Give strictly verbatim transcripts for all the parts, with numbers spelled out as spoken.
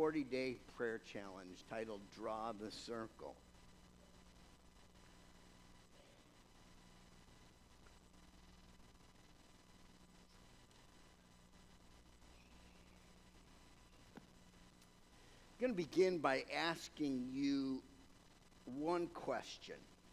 forty-day prayer challenge titled Draw the Circle. I'm going to begin by asking you one question.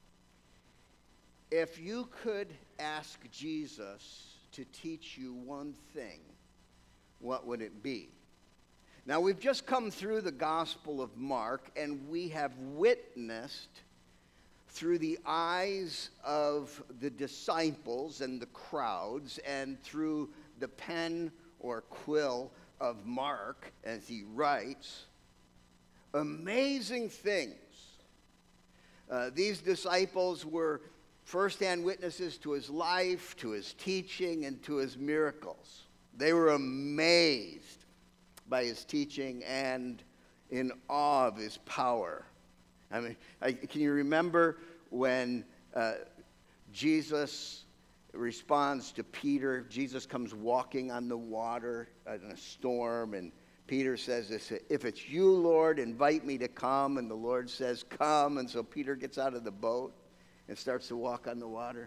If you could ask Jesus to teach you one thing, what would it be? Now, we've just come through the Gospel of Mark, and we have witnessed through the eyes of the disciples and the crowds, and through the pen or quill of Mark as he writes, amazing things. Uh, these disciples were firsthand witnesses to his life, to his teaching, and to his miracles. They were amazed by his teaching and in awe of his power. I mean, I, can you remember when uh, Jesus responds to Peter? Jesus comes walking on the water in a storm, and Peter says this, if it's you, Lord, invite me to come. And the Lord says, come. And so Peter gets out of the boat and starts to walk on the water.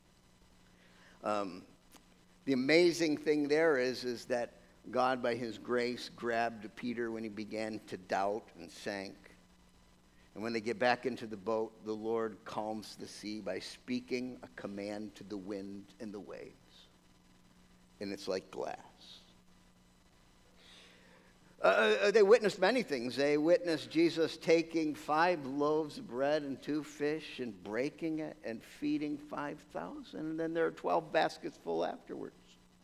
Um, the amazing thing there is, is that God, by his grace, grabbed Peter when he began to doubt and sank. And when they get back into the boat, the Lord calms the sea by speaking a command to the wind and the waves. And it's like glass. Uh, they witnessed many things. They witnessed Jesus taking five loaves of bread and two fish and breaking it and feeding five thousand. And then there are twelve baskets full afterwards.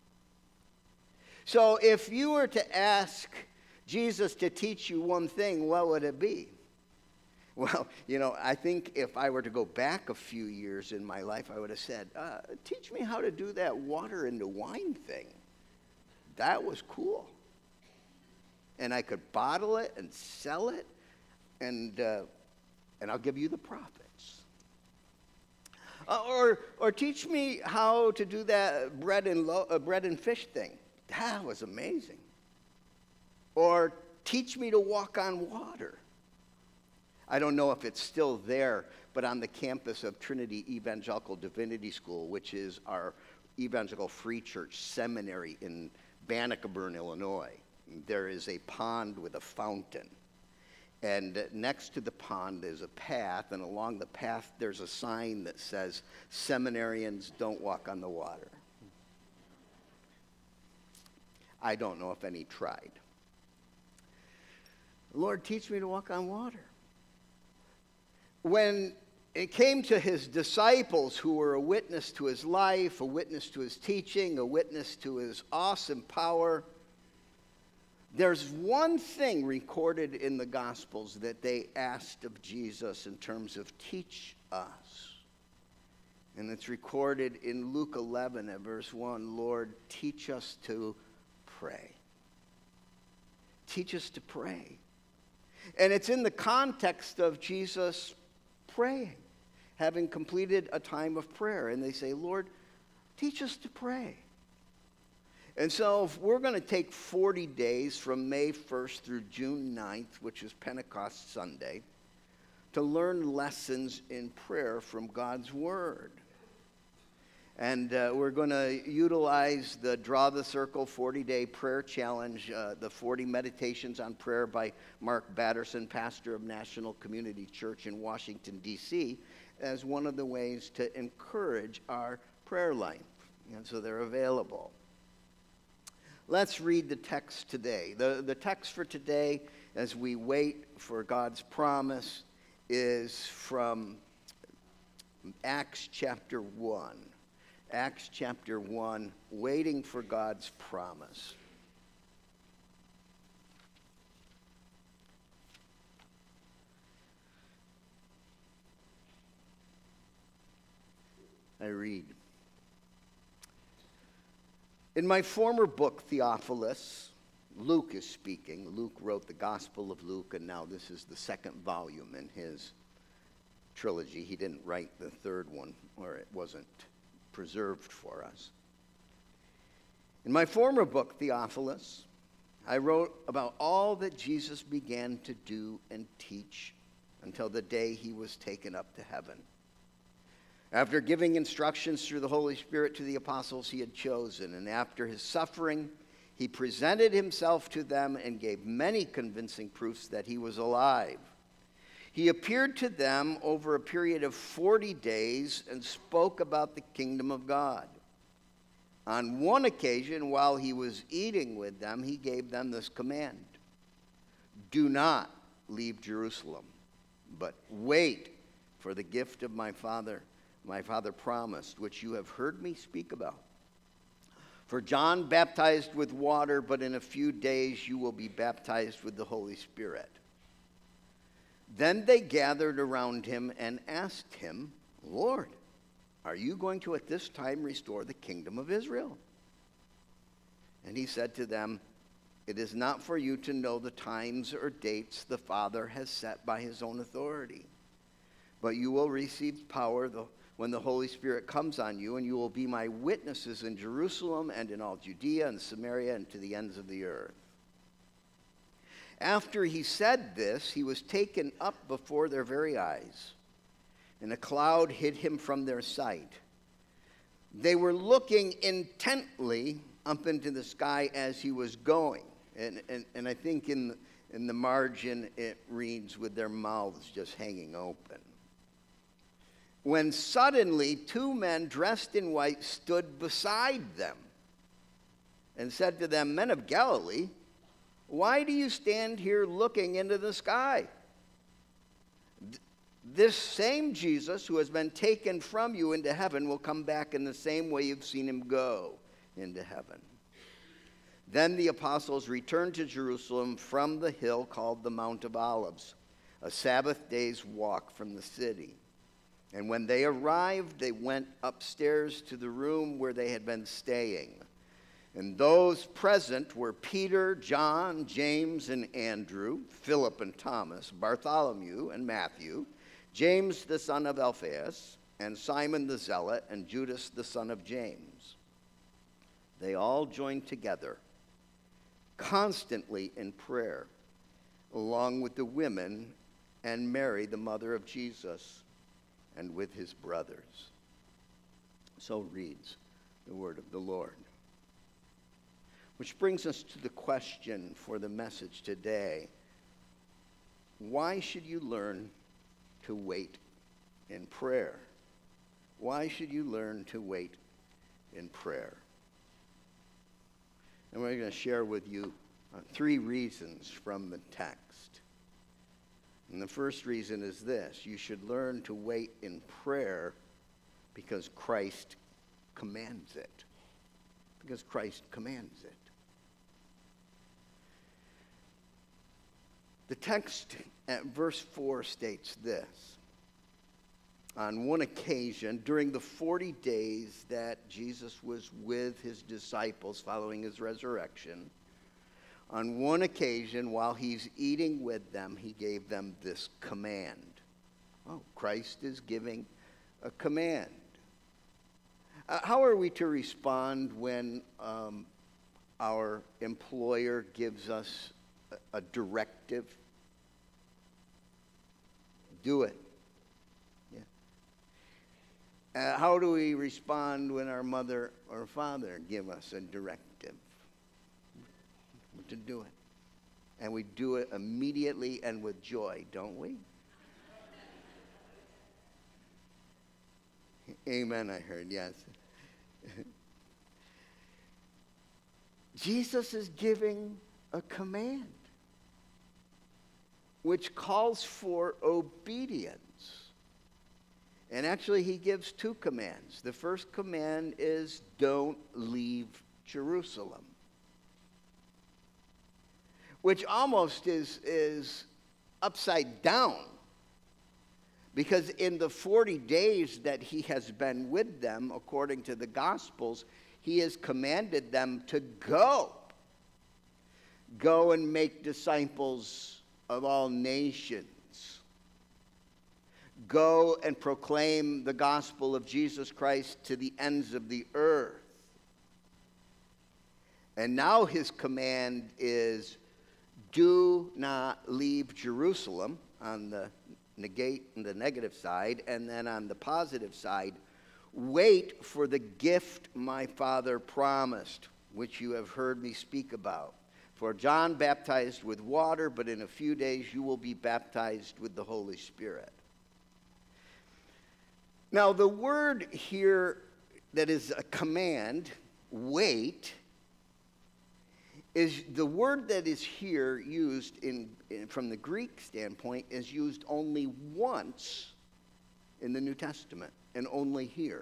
So if you were to ask Jesus to teach you one thing, what would it be? Well, you know, I think if I were to go back a few years in my life, I would have said, uh, teach me how to do that water into wine thing. That was cool. And I could bottle it and sell it, and uh, and I'll give you the profits. Uh, or or teach me how to do that bread and lo- uh, bread and fish thing. That was amazing. Or teach me to walk on water. I don't know if it's still there, but on the campus of Trinity Evangelical Divinity School, which is our evangelical free church seminary in Bannockburn, Illinois, there is a pond with a fountain. And next to the pond is a path, and along the path there's a sign that says, seminarians don't walk on the water. I don't know if any tried. Lord, teach me to walk on water. When it came to his disciples, who were a witness to his life, a witness to his teaching, a witness to his awesome power, there's one thing recorded in the Gospels that they asked of Jesus in terms of teach us. And it's recorded in Luke eleven at verse one, Lord, teach us to pray. Teach us to pray. And it's in the context of Jesus praying, having completed a time of prayer. And they say, Lord, teach us to pray. And so if we're going to take forty days from May first through June ninth, which is Pentecost Sunday, to learn lessons in prayer from God's Word. And uh, we're going to utilize the Draw the Circle forty-day prayer challenge, uh, the forty Meditations on Prayer by Mark Batterson, pastor of National Community Church in Washington, D C, as one of the ways to encourage our prayer life. And so they're available. Let's read the text today. The, the text for today, as we wait for God's promise, is from Acts chapter one. Acts chapter one, waiting for God's promise. I read. In my former book, Theophilus, Luke is speaking. Luke wrote the Gospel of Luke, and now this is the second volume in his trilogy. He didn't write the third one, or it wasn't preserved for us. In my former book, Theophilus, I wrote about all that Jesus began to do and teach until the day he was taken up to heaven. After giving instructions through the Holy Spirit to the apostles he had chosen, and after his suffering, he presented himself to them and gave many convincing proofs that he was alive. He appeared to them over a period of forty days and spoke about the kingdom of God. On one occasion, while he was eating with them, he gave them this command: "Do not leave Jerusalem, but wait for the gift of my Father, my Father promised, which you have heard me speak about. For John baptized with water, but in a few days you will be baptized with the Holy Spirit." Then they gathered around him and asked him, "Lord, are you going to at this time restore the kingdom of Israel?" And he said to them, "It is not for you to know the times or dates the Father has set by his own authority, but you will receive power when the Holy Spirit comes on you, and you will be my witnesses in Jerusalem and in all Judea and Samaria and to the ends of the earth." After he said this, he was taken up before their very eyes, and a cloud hid him from their sight. They were looking intently up into the sky as he was going. And, and, and I think in, in the margin it reads, with their mouths just hanging open. When suddenly two men dressed in white stood beside them and said to them, "Men of Galilee, why do you stand here looking into the sky? This same Jesus who has been taken from you into heaven will come back in the same way you've seen him go into heaven." Then the apostles returned to Jerusalem from the hill called the Mount of Olives, a Sabbath day's walk from the city. And when they arrived, they went upstairs to the room where they had been staying. And those present were Peter, John, James, and Andrew, Philip and Thomas, Bartholomew and Matthew, James the son of Alphaeus, and Simon the Zealot, and Judas the son of James. They all joined together constantly in prayer, along with the women and Mary, the mother of Jesus, and with his brothers. So reads the word of the Lord. Which brings us to the question for the message today. Why should you learn to wait in prayer? Why should you learn to wait in prayer? And we're going to share with you uh, three reasons from the text. And the first reason is this: you should learn to wait in prayer because Christ commands it. Because Christ commands it. The text at verse four states this: on one occasion, during the forty days that Jesus was with his disciples following his resurrection, on one occasion, while he's eating with them, he gave them this command. Oh, Christ is giving a command. Uh, how are we to respond when um, our employer gives us a, a directive? Do it. Yeah. Uh, how do we respond when our mother or father give us a directive? To do it. And we do it immediately and with joy, don't we? Amen, I heard, yes. Jesus is giving a command which calls for obedience. And actually, he gives two commands. The first command is, don't leave Jerusalem. Which almost is, is upside down. Because in the forty days that he has been with them, according to the Gospels, he has commanded them to go. Go and make disciples of all nations. Go and proclaim the gospel of Jesus Christ to the ends of the earth. And now his command is, do not leave Jerusalem on the negate the negative side, and then on the positive side, wait for the gift my Father promised, which you have heard me speak about. For John baptized with water, but in a few days you will be baptized with the Holy Spirit. Now, the word here that is a command, wait, is the word that is here used in, in from the Greek standpoint is used only once in the New Testament, and only here.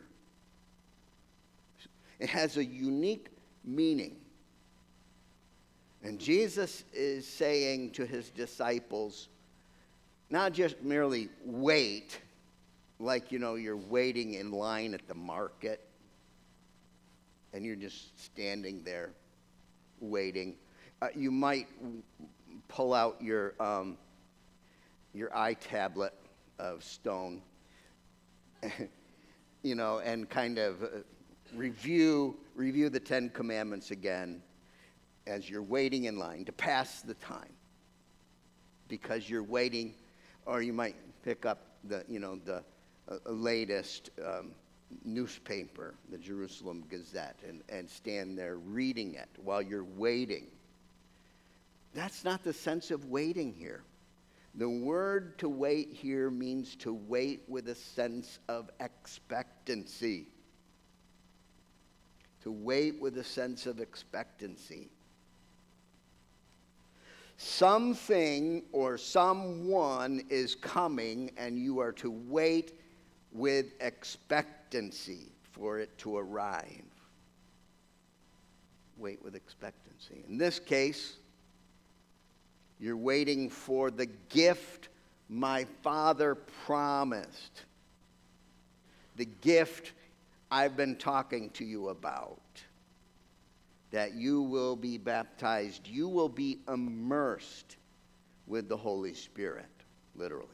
It has a unique meaning. And Jesus is saying to his disciples, not just merely wait, like, you know, you're waiting in line at the market, and you're just standing there waiting. Uh, you might pull out your um, your iTablet of stone, you know, and kind of uh, review review the Ten Commandments again as you're waiting in line to pass the time, because you're waiting. Or you might pick up the you know the uh, latest um, newspaper, the Jerusalem Gazette, and, and stand there reading it while you're waiting. That's not the sense of waiting here. The word to wait here means to wait with a sense of expectancy. To wait with a sense of expectancy. Something or someone is coming, and you are to wait with expectancy for it to arrive. Wait with expectancy. In this case, you're waiting for the gift my Father promised. The gift I've been talking to you about. That you will be baptized. You will be immersed with the Holy Spirit, literally.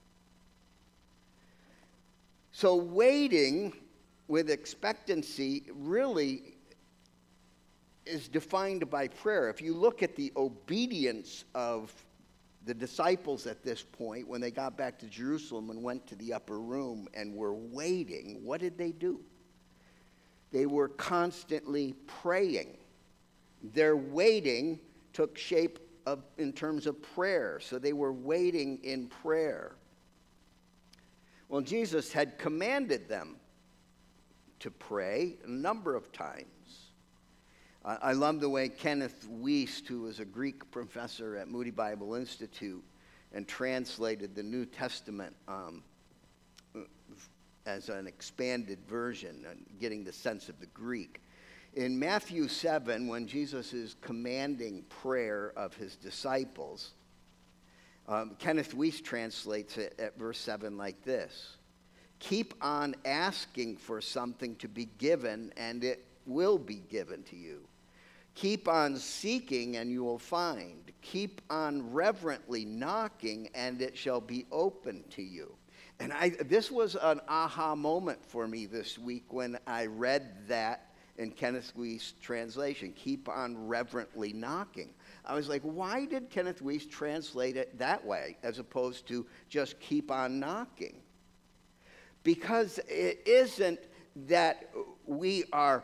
So waiting with expectancy really is defined by prayer. If you look at the obedience of the disciples at this point, when they got back to Jerusalem and went to the upper room and were waiting, what did they do? They were constantly praying. Their waiting took shape of, in terms of prayer. So they were waiting in prayer. Well, Jesus had commanded them to pray a number of times. I, I love the way Kenneth Wuest, who was a Greek professor at Moody Bible Institute and translated the New Testament um, as an expanded version, and getting the sense of the Greek. In Matthew seven, when Jesus is commanding prayer of his disciples, um, Kenneth Wuest translates it at verse seven like this: keep on asking for something to be given, and it will be given to you. Keep on seeking, and you will find. Keep on reverently knocking, and it shall be open to you. And I, this was an aha moment for me this week when I read that in Kenneth Wuest's translation. Keep on reverently knocking. I was like, why did Kenneth Wuest translate it that way as opposed to just keep on knocking? Because it isn't that we are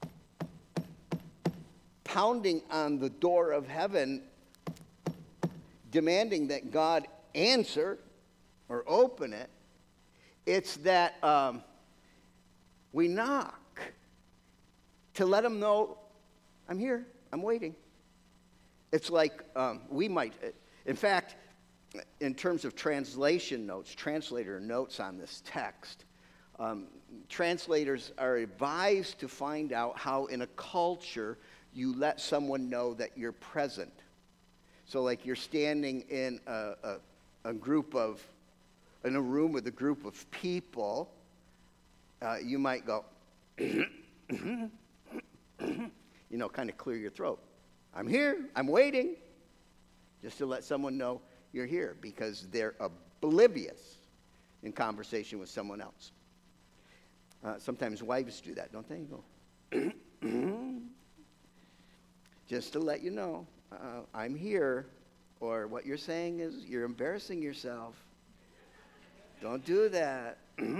pounding on the door of heaven demanding that God answer or open it. It's that um, we knock to let him know, I'm here, I'm waiting. It's like um, we might, in fact, in terms of translation notes, translator notes on this text, um, translators are advised to find out how in a culture you let someone know that you're present. So like you're standing in a, a, a group of, in a room with a group of people, uh, you might go, you know, kind of clear your throat. I'm here, I'm waiting, just to let someone know you're here, because they're oblivious in conversation with someone else. Uh, sometimes wives do that, don't they? You go. just to let you know, uh, I'm here, or what you're saying is you're embarrassing yourself. Don't do that.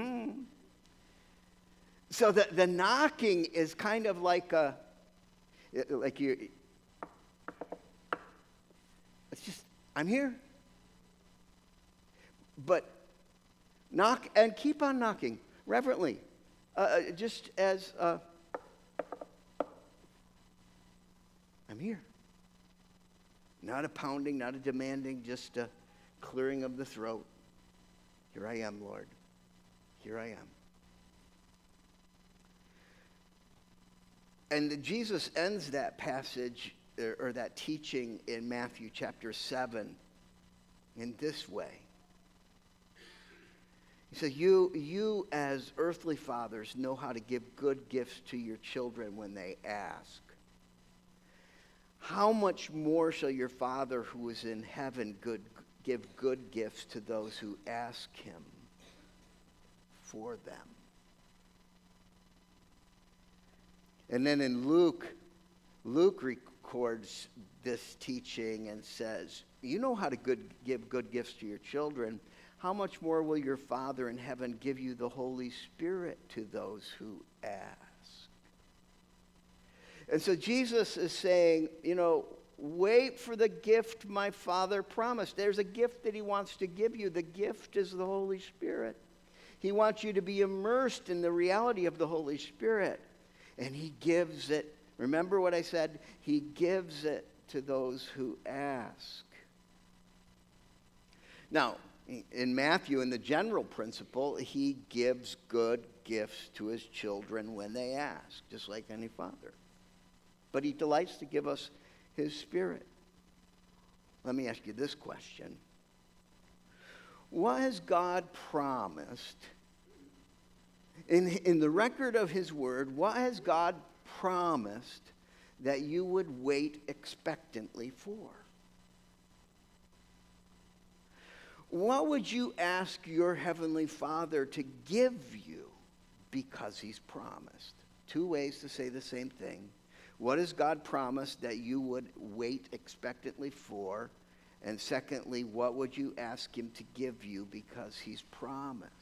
So the, the knocking is kind of like a, like you, it's just, I'm here. But knock and keep on knocking reverently, uh, just as uh, I'm here. Not a pounding, not a demanding, just a clearing of the throat. Here I am, Lord. Here I am. And Jesus ends that passage or, or that teaching in Matthew chapter seven in this way. He says, you, you as earthly fathers know how to give good gifts to your children when they ask. How much more shall your Father who is in heaven good, give good gifts to those who ask him for them? And then in Luke, Luke records this teaching and says, you know how to good, give good gifts to your children. How much more will your Father in heaven give you the Holy Spirit to those who ask? And so Jesus is saying, you know, wait for the gift my Father promised. There's a gift that he wants to give you. The gift is the Holy Spirit. He wants you to be immersed in the reality of the Holy Spirit. And he gives it, remember what I said? He gives it to those who ask. Now, in Matthew, in the general principle, he gives good gifts to his children when they ask, just like any father. But he delights to give us his Spirit. Let me ask you this question. What has God promised? In, in the record of his word, what has God promised that you would wait expectantly for? What would you ask your heavenly Father to give you because he's promised? Two ways to say the same thing. What has God promised that you would wait expectantly for? And secondly, what would you ask him to give you because he's promised?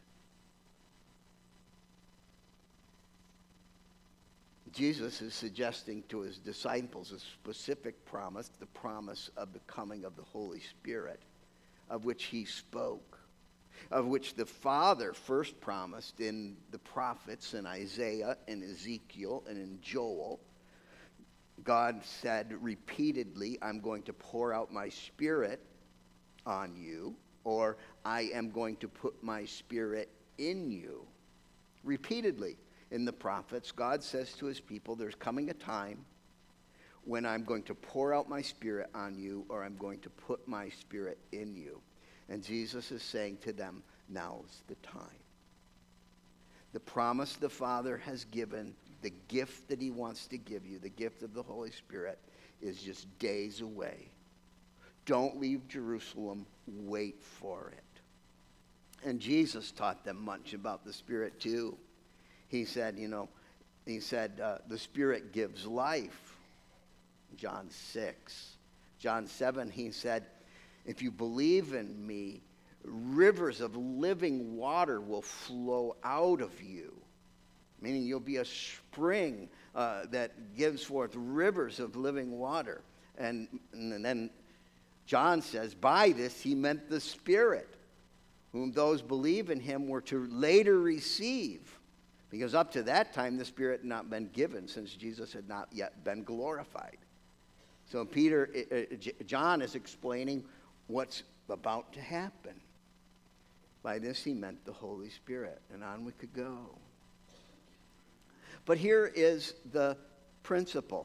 Jesus is suggesting to his disciples a specific promise, the promise of the coming of the Holy Spirit, of which he spoke, of which the Father first promised in the prophets in Isaiah and Ezekiel and in Joel. God said repeatedly, I'm going to pour out my Spirit on you, or I am going to put my Spirit in you. Repeatedly in the prophets, God says to his people, there's coming a time when I'm going to pour out my Spirit on you, or I'm going to put my Spirit in you. And Jesus is saying to them, now's the time. The promise the Father has given, the gift that he wants to give you, the gift of the Holy Spirit, is just days away. Don't leave Jerusalem. Wait for it. And Jesus taught them much about the Spirit too. He said, you know, he said, uh, the Spirit gives life. John six. John seven, he said, if you believe in me, rivers of living water will flow out of you. Meaning you'll be a spring uh, that gives forth rivers of living water. And, and then John says, by this he meant the Spirit, whom those believe in him were to later receive. Because up to that time, the Spirit had not been given, since Jesus had not yet been glorified. So Peter, uh, John is explaining what's about to happen. By this he meant the Holy Spirit. And on we could go. But here is the principle.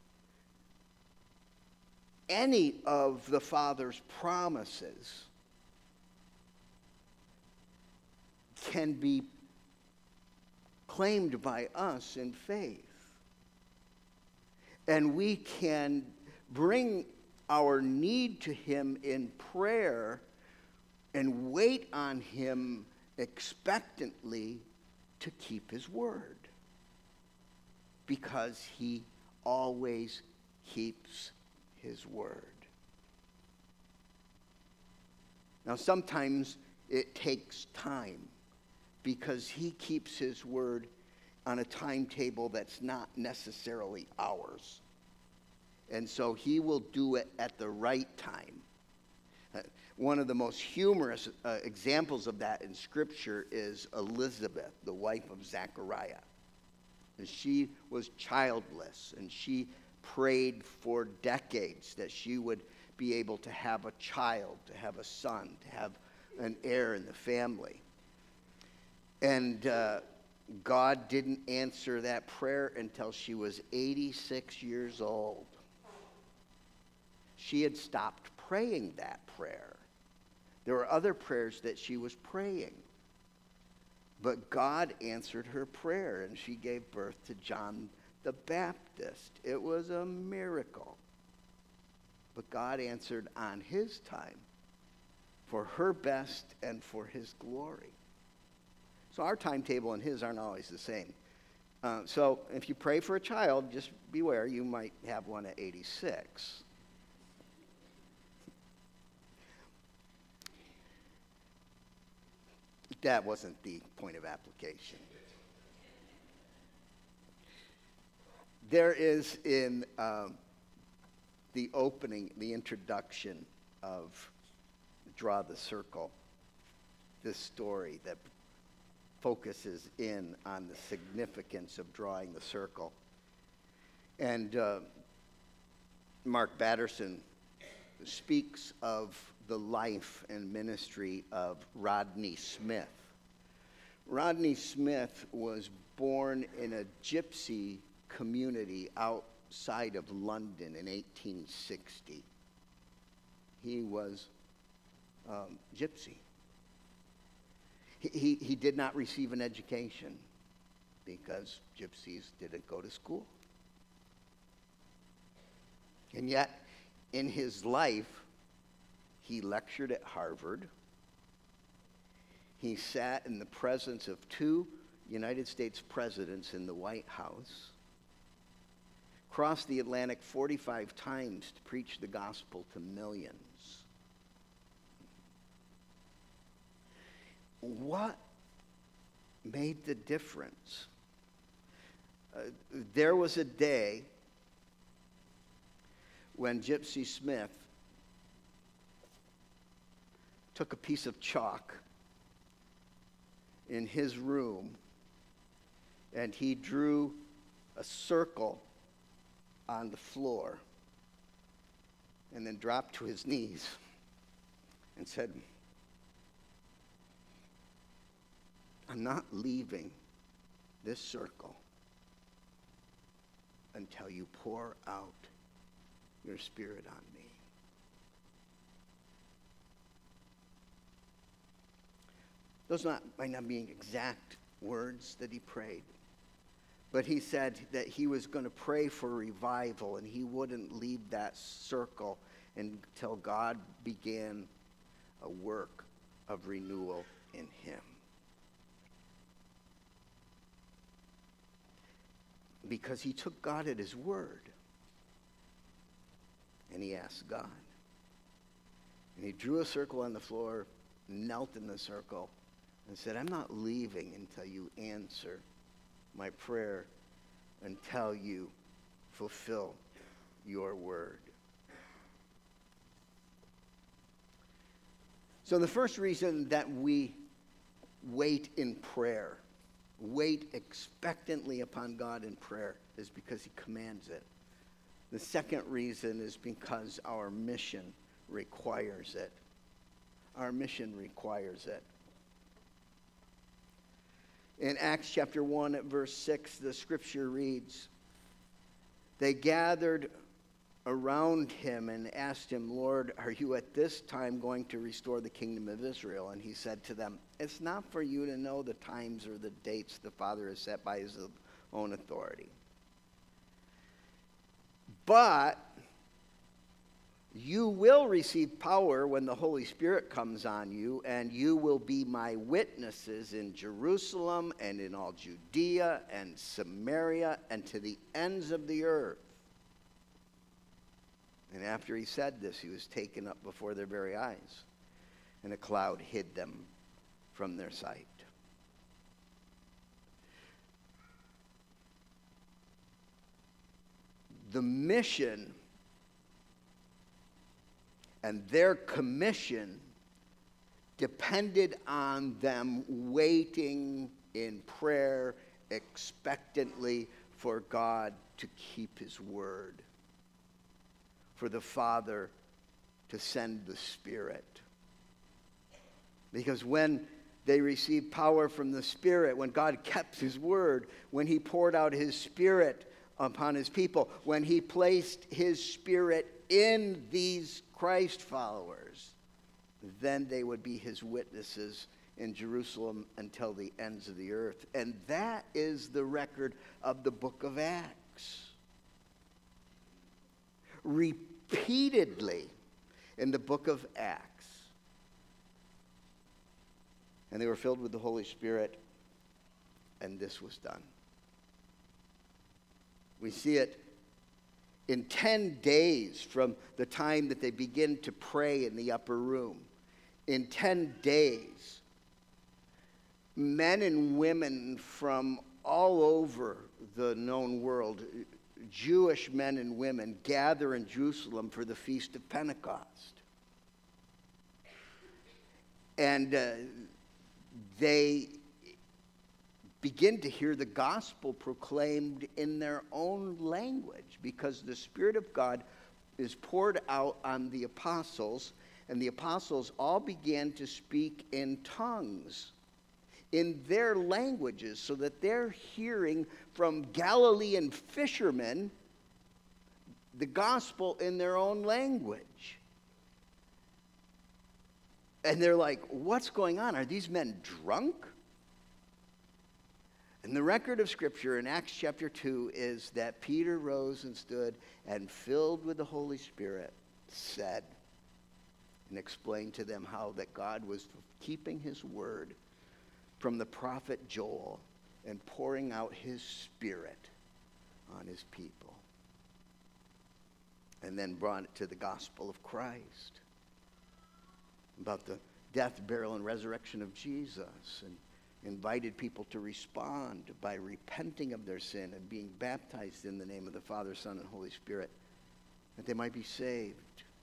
Any of the Father's promises can be claimed by us in faith. And we can bring our need to him in prayer and wait on him expectantly to keep his word. Because he always keeps his word. Now, sometimes it takes time because he keeps his word on a timetable that's not necessarily ours. And so he will do it at the right time. Uh, one of the most humorous uh, examples of that in Scripture is Elizabeth, the wife of Zechariah. And she was childless, and she prayed for decades that she would be able to have a child, to have a son, to have an heir in the family. And uh, God didn't answer that prayer until she was eighty-six years old. She had stopped praying that prayer. There were other prayers that she was praying. But God answered her prayer, and she gave birth to John the Baptist. It was a miracle. But God answered on his time for her best and for his glory. So our timetable and his aren't always the same. Uh, so if you pray for a child, just beware, you might have one at eighty-six. That wasn't the point of application. There is in um, the opening, the introduction of Draw the Circle, this story that focuses in on the significance of drawing the circle. And uh, Mark Batterson speaks of the life and ministry of Rodney Smith. Rodney Smith was born in a gypsy community outside of London in eighteen sixty. He was um, gypsy. He, he, he did not receive an education because gypsies didn't go to school. And yet, in his life, he lectured at Harvard. He sat in the presence of two United States presidents in the White House, crossed the Atlantic forty-five times to preach the gospel to millions. What made the difference? Uh, there was a day when Gypsy Smith took a piece of chalk in his room and he drew a circle on the floor and then dropped to his knees and said, I'm not leaving this circle until you pour out your Spirit on me. Those not, might not be exact words that he prayed, but he said that he was going to pray for revival and he wouldn't leave that circle until God began a work of renewal in him. Because he took God at his word. And he asked God. And he drew a circle on the floor, knelt in the circle, and said, I'm not leaving until you answer my prayer, until you fulfill your word. So the first reason that we wait in prayer, wait expectantly upon God in prayer, is because he commands it. The second reason is because our mission requires it. Our mission requires it. In Acts chapter one at verse six, the scripture reads, they gathered around him and asked him, Lord, are you at this time going to restore the kingdom of Israel? And he said to them, it's not for you to know the times or the dates the Father has set by his own authority. But you will receive power when the Holy Spirit comes on you, and you will be my witnesses in Jerusalem and in all Judea and Samaria and to the ends of the earth. And after he said this, he was taken up before their very eyes, and a cloud hid them from their sight. The mission and their commission depended on them waiting in prayer expectantly for God to keep his word, for the Father to send the Spirit. Because when they received power from the Spirit, when God kept his word, when he poured out his Spirit upon his people, when he placed his Spirit in these Christ followers, then they would be his witnesses in Jerusalem until the ends of the earth. And that is the record of the book of Acts. Repeatedly in the book of Acts. And they were filled with the Holy Spirit, and this was done. We see it in ten days from the time that they begin to pray in the upper room. In ten days, men and women from all over the known world, Jewish men and women, gather in Jerusalem for the Feast of Pentecost. And uh, they begin to hear the gospel proclaimed in their own language, because the Spirit of God is poured out on the apostles, and the apostles all began to speak in tongues in their languages, so that they're hearing from Galilean fishermen the gospel in their own language. And they're like, what's going on? Are these men drunk? And the record of Scripture in Acts chapter two is that Peter rose and stood and, filled with the Holy Spirit, said and explained to them how that God was keeping his word from the prophet Joel and pouring out his Spirit on his people. And then brought it to the gospel of Christ, about the death, burial, and resurrection of Jesus, and invited people to respond by repenting of their sin and being baptized in the name of the Father, Son, and Holy Spirit, that they might be saved.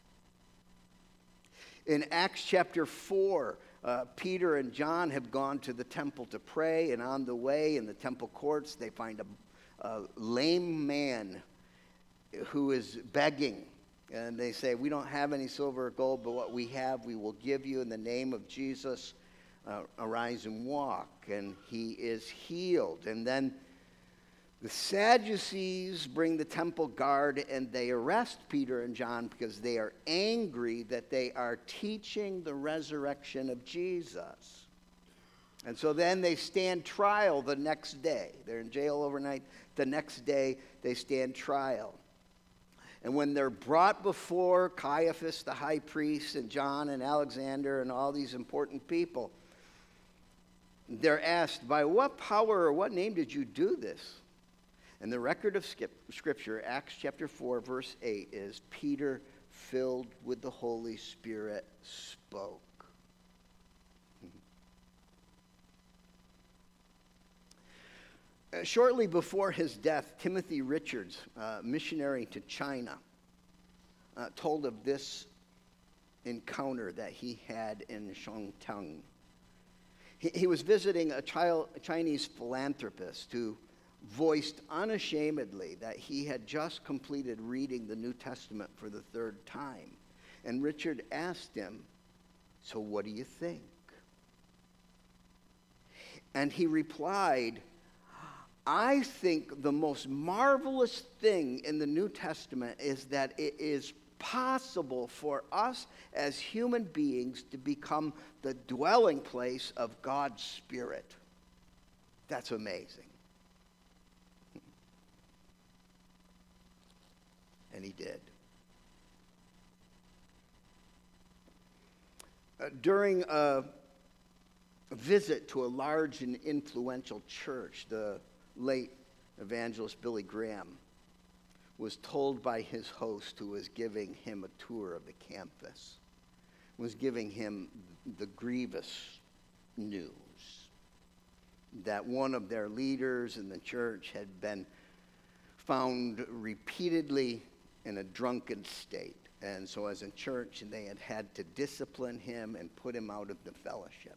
In Acts chapter four, uh, Peter and John have gone to the temple to pray, and on the way in the temple courts, they find a, a lame man who is begging. And they say, we don't have any silver or gold, but what we have we will give you in the name of Jesus. Uh, arise and walk. And he is healed. And then the Sadducees bring the temple guard, and they arrest Peter and John because they are angry that they are teaching the resurrection of Jesus. And so then they stand trial the next day. They're in jail overnight. The next day they stand trial. And when they're brought before Caiaphas, the high priest, and John and Alexander and all these important people, they're asked, by what power or what name did you do this? And the record of Scripture, Acts chapter four, verse eight, is Peter, filled with the Holy Spirit, spoke. Uh, shortly before his death, Timothy Richards, uh, missionary to China, uh, told of this encounter that he had in Shantung. He, he was visiting a, child, a Chinese philanthropist who voiced unashamedly that he had just completed reading the New Testament for the third time. And Richard asked him, so what do you think? And he replied, I think the most marvelous thing in the New Testament is that it is possible for us as human beings to become the dwelling place of God's Spirit. That's amazing. And he did. Uh, during a visit to a large and influential church, the late evangelist Billy Graham was told by his host, who was giving him a tour of the campus, was giving him the grievous news that one of their leaders in the church had been found repeatedly in a drunken state. And so as a church, they had had to discipline him and put him out of the fellowship.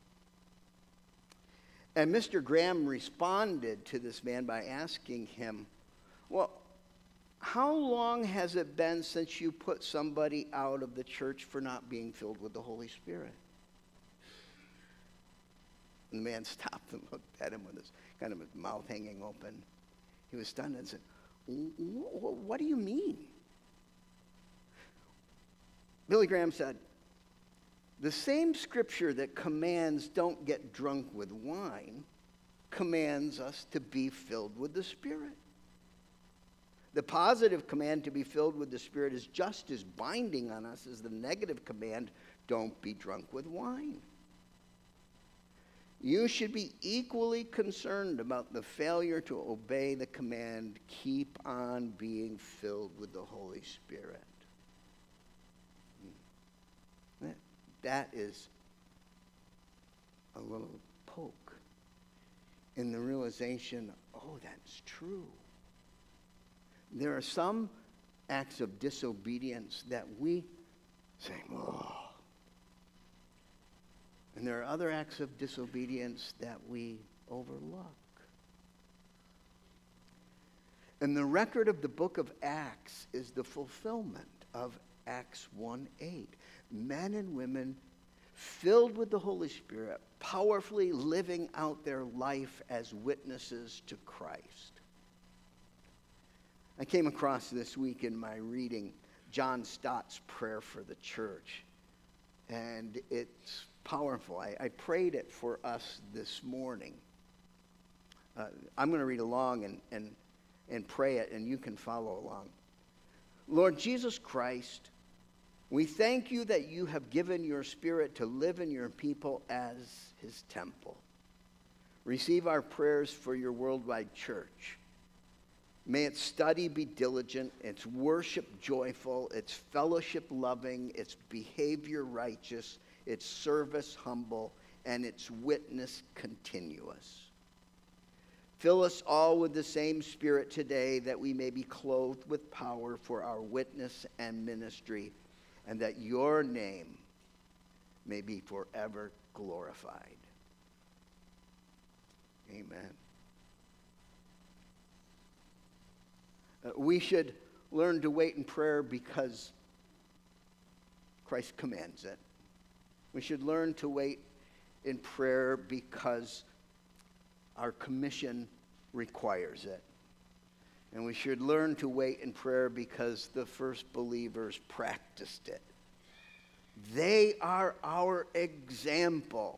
And Mister Graham responded to this man by asking him, well, how long has it been since you put somebody out of the church for not being filled with the Holy Spirit? And the man stopped and looked at him with his kind of his mouth hanging open. He was stunned and said, what do you mean? Billy Graham said, the same scripture that commands don't get drunk with wine commands us to be filled with the Spirit. The positive command to be filled with the Spirit is just as binding on us as the negative command, don't be drunk with wine. You should be equally concerned about the failure to obey the command, keep on being filled with the Holy Spirit. That, that is a little poke in the realization, oh, that's true. There are some acts of disobedience that we say, oh. And there are other acts of disobedience that we overlook. And the record of the book of Acts is the fulfillment of Acts one eight. Men and women filled with the Holy Spirit, powerfully living out their life as witnesses to Christ. I came across this week in my reading John Stott's prayer for the church. And it's powerful. I, I prayed it for us this morning. Uh, I'm going to read along and, and, and pray it, and you can follow along. Lord Jesus Christ, we thank you that you have given your Spirit to live in your people as his temple. Receive our prayers for your worldwide church. May its study be diligent, its worship joyful, its fellowship loving, its behavior righteous, its service humble, and its witness continuous. Fill us all with the same Spirit today, that we may be clothed with power for our witness and ministry, and that your name may be forever glorified. Amen. Uh, we should learn to wait in prayer because Christ commands it. We should learn to wait in prayer because our commission requires it. And we should learn to wait in prayer because the first believers practiced it. They are our example.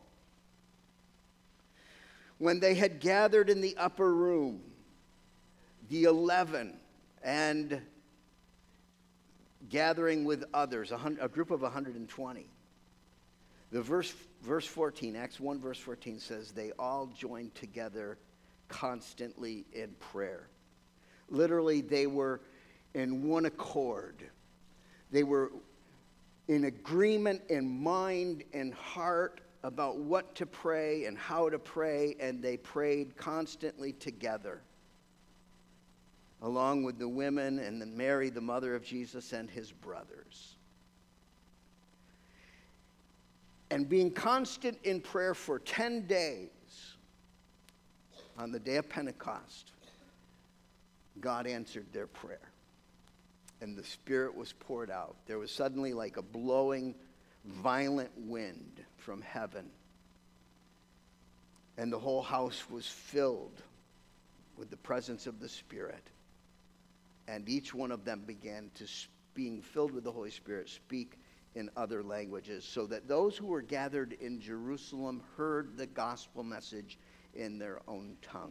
When they had gathered in the upper room, the eleven, and gathering with others, a, hundred, a group of one hundred twenty. The verse, verse fourteen, Acts one verse fourteen says, they all joined together constantly in prayer. Literally, they were in one accord. They were in agreement in mind and heart about what to pray and how to pray, and they prayed constantly together, along with the women and then Mary, the mother of Jesus, and his brothers. And being constant in prayer for ten days, on the day of Pentecost, God answered their prayer. And the Spirit was poured out. There was suddenly like a blowing, violent wind from heaven. And the whole house was filled with the presence of the Spirit. And each one of them began to, being filled with the Holy Spirit, speak in other languages, so that those who were gathered in Jerusalem heard the gospel message in their own tongue.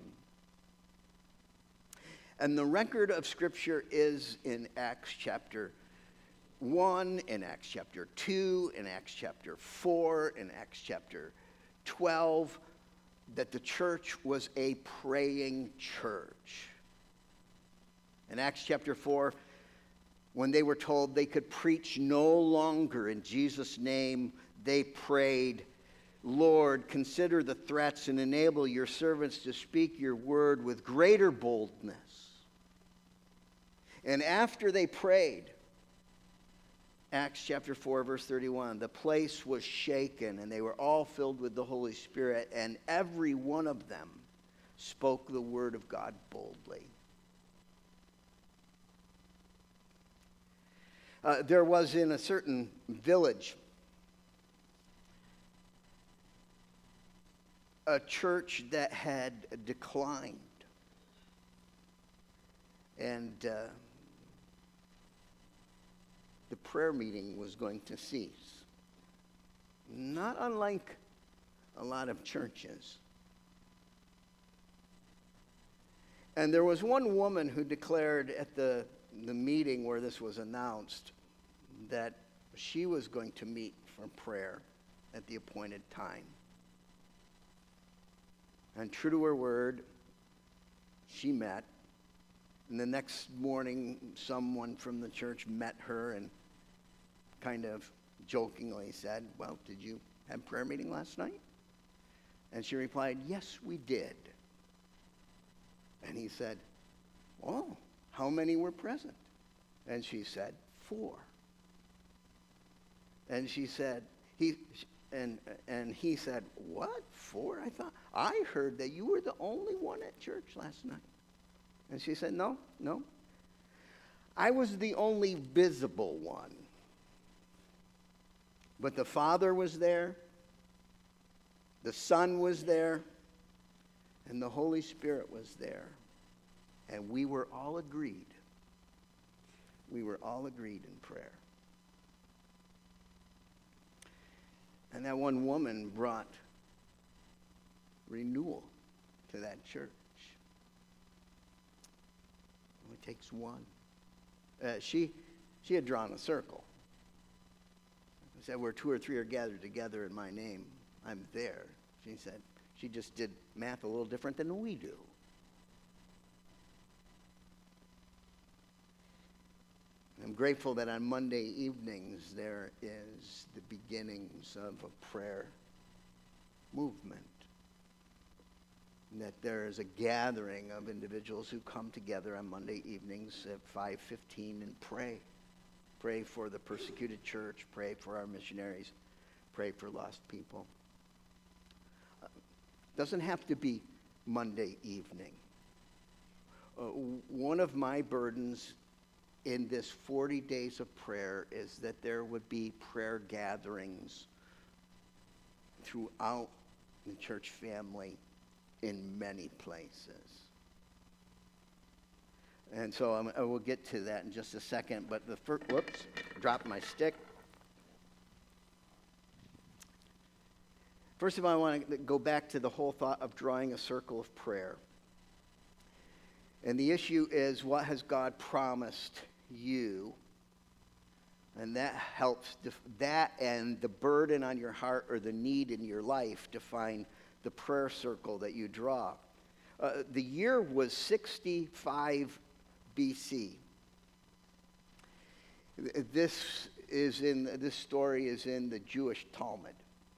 And the record of Scripture is in Acts chapter one, in Acts chapter two, in Acts chapter four, in Acts chapter twelve, that the church was a praying church. In Acts chapter four, when they were told they could preach no longer in Jesus' name, they prayed, Lord, consider the threats and enable your servants to speak your word with greater boldness. And after they prayed, Acts chapter four, verse thirty-one, the place was shaken, and they were all filled with the Holy Spirit, and every one of them spoke the word of God boldly. Uh, there was in a certain village a church that had declined. And uh, the prayer meeting was going to cease. Not unlike a lot of churches. And there was one woman who declared at the, the meeting where this was announced that she was going to meet for prayer at the appointed time. And true to her word, she met. And the next morning, someone from the church met her and kind of jokingly said, well, did you have prayer meeting last night? And she replied, yes, we did. And he said, oh, how many were present? And she said, four. And she said, he and and he said, what, four? I thought, I heard that you were the only one at church last night. And she said, no, no. I was the only visible one. But the Father was there, the Son was there, and the Holy Spirit was there. And we were all agreed. We were all agreed in prayer. And that one woman brought renewal to that church. It only takes one. Uh, she, she had drawn a circle. She said, where two or three are gathered together in my name, I'm there. She said, she just did math a little different than we do. I'm grateful that on Monday evenings there is the beginnings of a prayer movement. And that there is a gathering of individuals who come together on Monday evenings at five fifteen and pray. Pray for the persecuted church. Pray for our missionaries. Pray for lost people. Uh, doesn't have to be Monday evening. Uh, one of my burdens in this forty days of prayer is that there would be prayer gatherings throughout the church family in many places. And so I'm, I will get to that in just a second, but the first, whoops, dropped my stick. First of all, I want to go back to the whole thought of drawing a circle of prayer. And the issue is, what has God promised you? And that helps, def- that and the burden on your heart or the need in your life define the prayer circle that you draw. Uh, the year was sixty-five B C. This is in, this story is in the Jewish Talmud.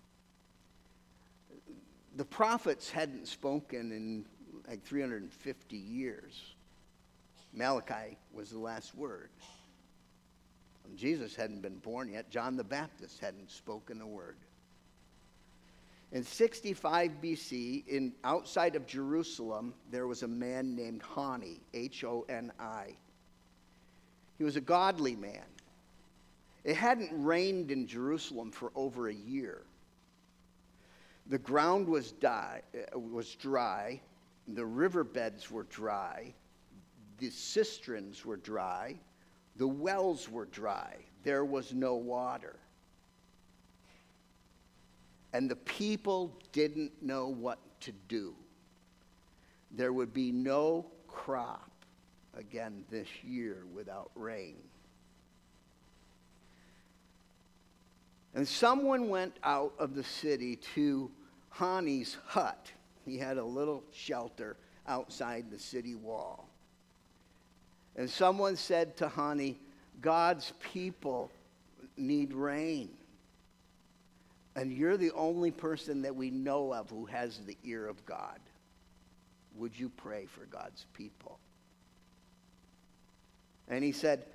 The prophets hadn't spoken in like three hundred fifty years. Malachi was the last word. Jesus hadn't been born yet. John the Baptist hadn't spoken a word. In sixty-five B C, in, outside of Jerusalem, there was a man named Honi, H O N I. He was a godly man. It hadn't rained in Jerusalem for over a year. The ground was, die, was dry. The riverbeds were dry. The cisterns were dry. The wells were dry. There was no water. And the people didn't know what to do. There would be no crop again this year without rain. And someone went out of the city to Hani's hut. He had a little shelter outside the city wall. And someone said to Hani, God's people need rain. And you're the only person that we know of who has the ear of God. Would you pray for God's people? And he said,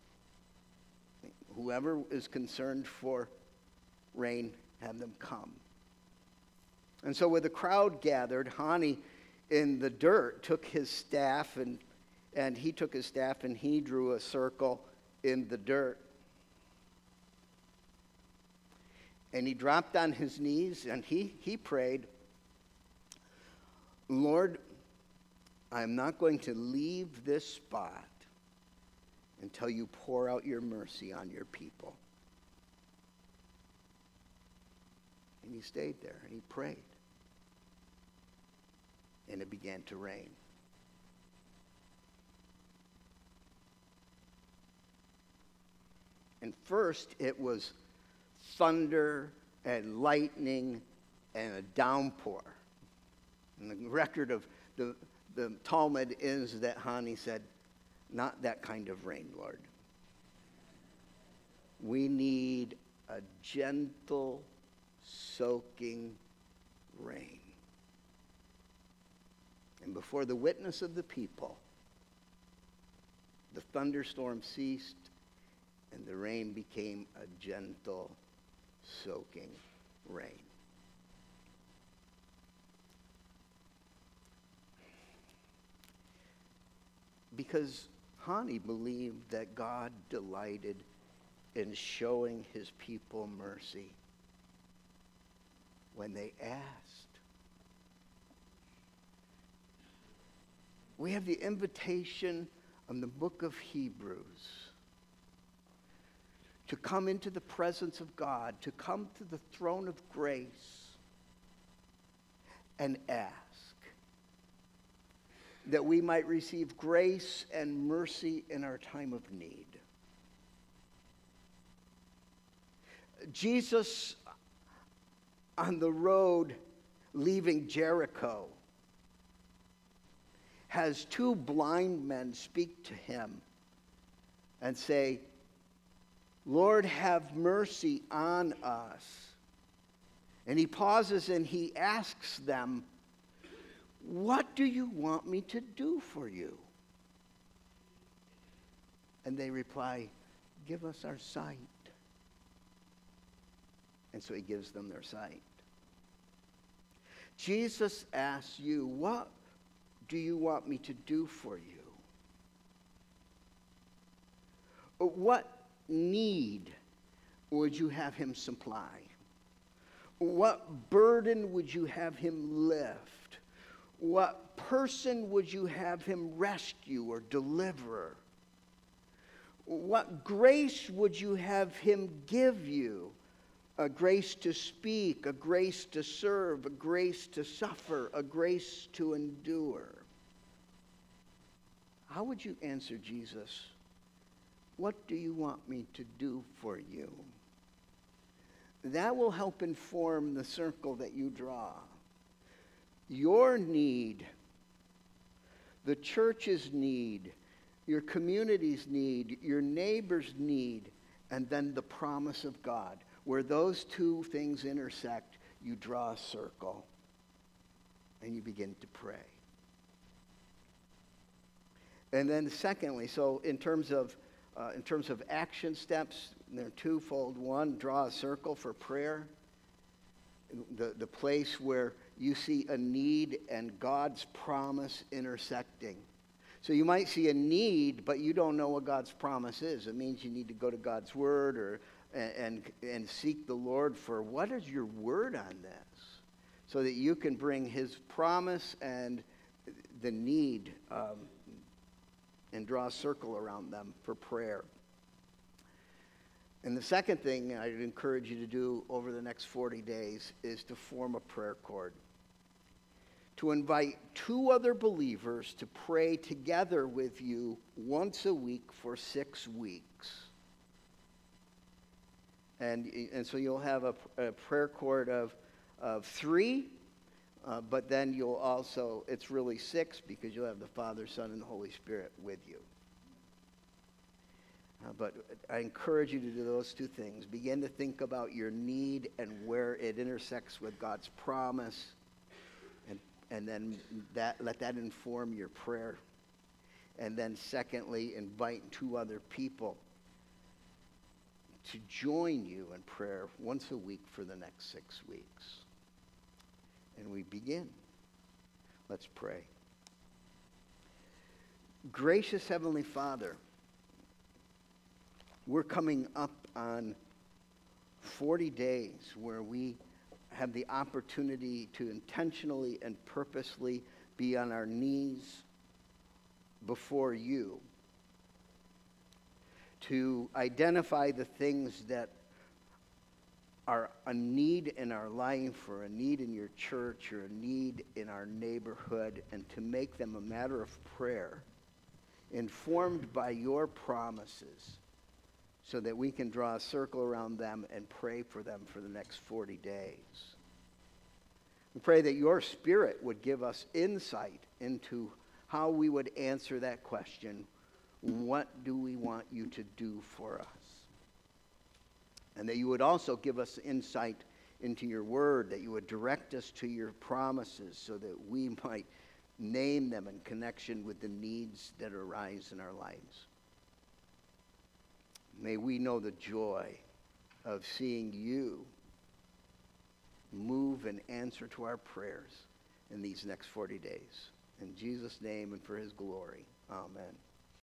whoever is concerned for rain, have them come. And so with the crowd gathered, Hani in the dirt took his staff, and, and he took his staff and he drew a circle in the dirt. And he dropped on his knees and he, he prayed, Lord, I'm not going to leave this spot until you pour out your mercy on your people. And he stayed there and he prayed. And it began to rain. And first it was thunder and lightning and a downpour. And the record of the, the Talmud is that Hani said, not that kind of rain, Lord. We need a gentle, soaking rain. And before the witness of the people, the thunderstorm ceased and the rain became a gentle, soaking rain. Because Hani believed that God delighted in showing his people mercy when they asked. We have the invitation in the book of Hebrews to come into the presence of God, to come to the throne of grace and ask that we might receive grace and mercy in our time of need. Jesus, on the road leaving Jericho, has two blind men speak to him and say, Lord, have mercy on us. And he pauses and he asks them, what do you want me to do for you? And they reply, give us our sight. And so he gives them their sight. Jesus asks you, what do you want me to do for you? What need would you have him supply? What burden would you have him lift? What person would you have him rescue or deliver? What grace would you have him give you? A grace to speak, a grace to serve, a grace to suffer, a grace to endure. How would you answer Jesus? What do you want me to do for you? That will help inform the circle that you draw. Your need, the church's need, your community's need, your neighbor's need, and then the promise of God. Where those two things intersect, you draw a circle and you begin to pray. And then secondly, so in terms of uh, in terms of action steps, they're twofold. One, draw a circle for prayer. The, the place where you see a need and God's promise intersecting. So you might see a need, but you don't know what God's promise is. It means you need to go to God's word or and, and, and seek the Lord for what is your word on this, so that you can bring his promise and the need um, and draw a circle around them for prayer. And the second thing I'd encourage you to do over the next forty days is to form a prayer cord. To invite two other believers to pray together with you once a week for six weeks. And, and so you'll have a, a prayer cord of, of three, uh, but then you'll also, it's really six because you'll have the Father, Son, and the Holy Spirit with you. Uh, but I encourage you to do those two things. Begin to think about your need and where it intersects with God's promise. And, and then that, let that inform your prayer. And then secondly, invite two other people to join you in prayer once a week for the next six weeks. And we begin. Let's pray. Gracious Heavenly Father, we're coming up on forty days where we have the opportunity to intentionally and purposely be on our knees before you, to identify the things that are a need in our life or a need in your church or a need in our neighborhood, and to make them a matter of prayer, informed by your promises, so that we can draw a circle around them and pray for them for the next forty days. We pray that your Spirit would give us insight into how we would answer that question, what do we want you to do for us? And that you would also give us insight into your word, that you would direct us to your promises so that we might name them in connection with the needs that arise in our lives. May we know the joy of seeing you move and answer to our prayers in these next forty days. In Jesus' name and for his glory. Amen.